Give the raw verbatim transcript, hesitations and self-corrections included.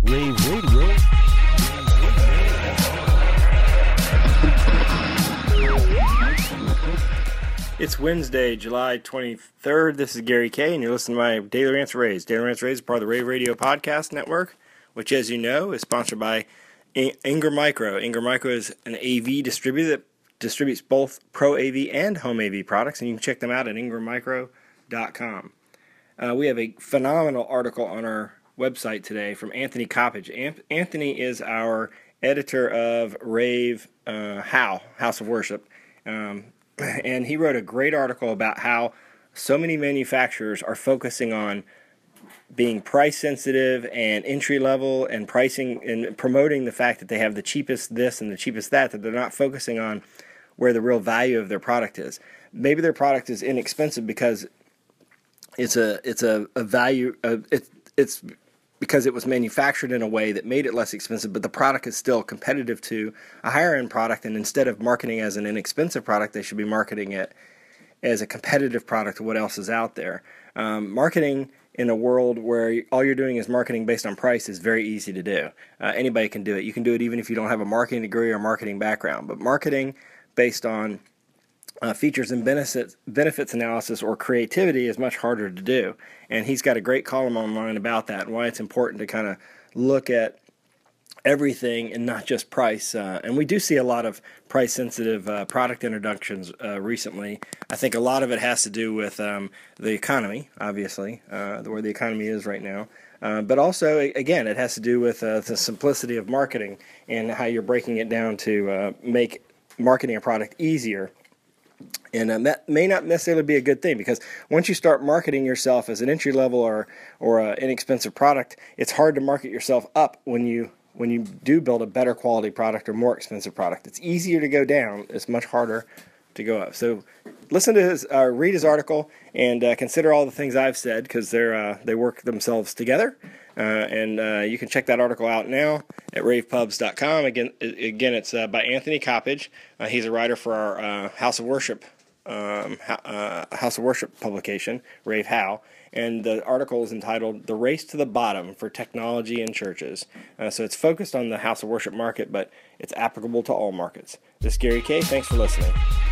Rave Radio. It's Wednesday, July twenty-third. This is Gary Kay, and you're listening to my Daily Rants Raves. Daily Rants Raves is part of the Rave Radio Podcast Network, which, as you know, is sponsored by Ingram Micro. Ingram Micro is an A V distributor that distributes both Pro A V and Home A V products, and you can check them out at ingram micro dot com. Uh, we have a phenomenal article on our website today from Anthony Coppage. An- Anthony is our editor of Rave uh, How, House of Worship. Um, and he wrote a great article about how so many manufacturers are focusing on being price sensitive and entry level and pricing and promoting the fact that they have the cheapest this and the cheapest that, that they're not focusing on where the real value of their product is. Maybe their product is inexpensive because it's a it's a, a value uh, it, it's because it was manufactured in a way that made it less expensive, but the product is still competitive to a higher-end product, and instead of marketing as an inexpensive product, they should be marketing it as a competitive product to what else is out there. Um, marketing in a world where all you're doing is marketing based on price is very easy to do. Uh, anybody can do it. You can do it even if you don't have a marketing degree or marketing background, but marketing based on Uh, features and benefits, benefits analysis or creativity is much harder to do. And he's got a great column online about that and why it's important to kind of look at everything and not just price. Uh, and we do see a lot of price-sensitive uh, product introductions uh, recently. I think a lot of it has to do with um, the economy, obviously, uh, where the economy is right now. Uh, but also, again, it has to do with uh, the simplicity of marketing and how you're breaking it down to uh, make marketing a product easier. And um, that may not necessarily be a good thing, because once you start marketing yourself as an entry level or or an inexpensive product, it's hard to market yourself up when you when you do build a better quality product or more expensive product. It's easier to go down. It's much harder to go up. So listen to his, uh, read his article, and uh, consider all the things I've said, because they're uh, they work themselves together. Uh, and uh, you can check that article out now at rave pubs dot com. Again, again, it's uh, by Anthony Coppage. Uh, he's a writer for our uh, House of Worship um, uh, House of Worship publication, Rave How. And the article is entitled "The Race to the Bottom for Technology in Churches." Uh, so it's focused on the House of Worship market, but it's applicable to all markets. This is Gary Kay. Thanks for listening.